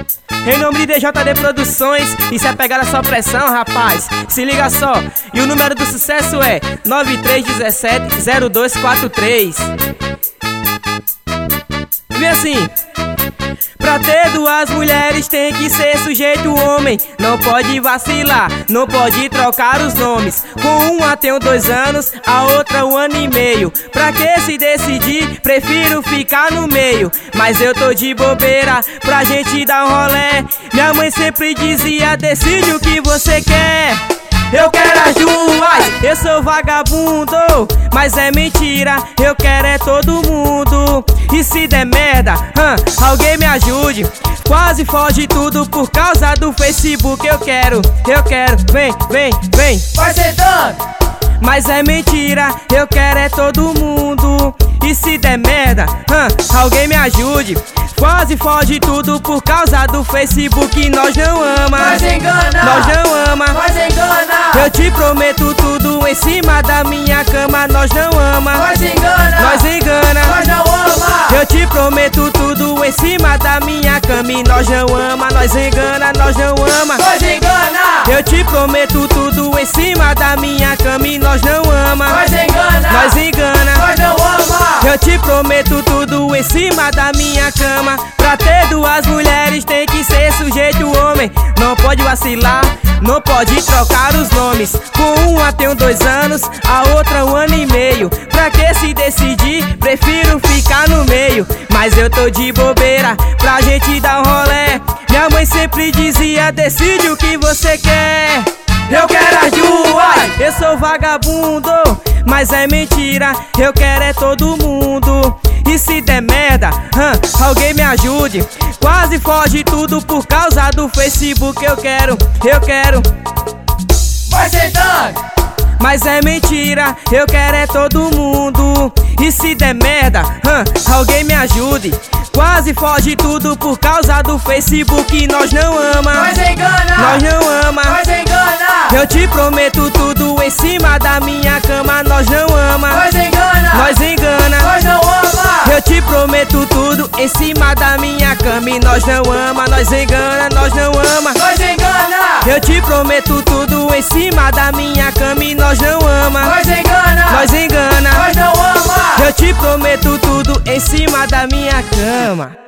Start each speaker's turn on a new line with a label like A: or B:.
A: Em nome de DJD Produções, isso é pegar a sua pressão, rapaz. Se liga só, e o número do sucesso é 9317-0243. Vem assim. Pra ter duas mulheres tem que ser sujeito homem. Não pode vacilar, não pode trocar os nomes. Com uma tenho 2 anos, a outra 1 ano e meio. Pra que se decidir, prefiro ficar no meio. Mas eu tô de bobeira pra gente dar um rolé. Minha mãe sempre dizia, decide o que você quer. Eu quero as duas, eu sou vagabundo. Mas é mentira, eu quero é todo mundo. E se der merda, alguém me ajude. Quase foge tudo por causa do Facebook. Eu quero, vem, vem, vem.
B: Vai sentando.
A: Mas é mentira, eu quero é todo mundo. E se der merda, alguém me ajude. Quase foge tudo por causa do Facebook. Nós não ama,
B: Nós engana,
A: nós não ama.
B: nós engana.
A: Eu te prometo tudo em cima da minha cama. Nós não ama,
B: Nós engana,
A: nós engana.
B: nós não ama.
A: Eu te prometo tudo em cima da minha cama. E nós não ama, nós engana, nós não ama.
B: Nós engana,
A: Eu te prometo tudo em cima da minha cama. E nós não ama,
B: nós engana,
A: nós engana.
B: nós não ama.
A: Eu te prometo tudo em cima da minha cama. Pra ter duas mulheres tem que ser sujeito homem. Não pode vacilar, não pode trocar os nomes. Com uma tenho 2 anos, a outra 1 ano e meio. Pra que se decidir, prefiro ficar no meio. Mas eu tô de bobeira pra gente dar um rolé. Minha mãe sempre dizia, decide o que você quer. Eu quero as duas, eu sou vagabundo. Mas é mentira, eu quero é todo mundo. E se der merda, alguém me ajude. Quase foge tudo por causa do Facebook. Eu quero,
B: Vai sentando.
A: mas é mentira, eu quero é todo mundo. E se der merda, alguém me ajude. Quase foge tudo por causa do Facebook. Nós não ama,
B: Nós engana,
A: nós não ama.
B: nós engana.
A: Eu te prometo tudo em cima da minha cama. Nós não ama,
B: Nós engana,
A: nós engana.
B: nós não ama.
A: Eu te prometo tudo em cima da minha cama. E nós não ama, nós engana, nós não ama.
B: Nós engana,
A: Eu te prometo tudo em cima da minha cama. E nós não ama,
B: nós engana,
A: nós engana.
B: nós não ama.
A: Eu te prometo tudo em cima da minha cama.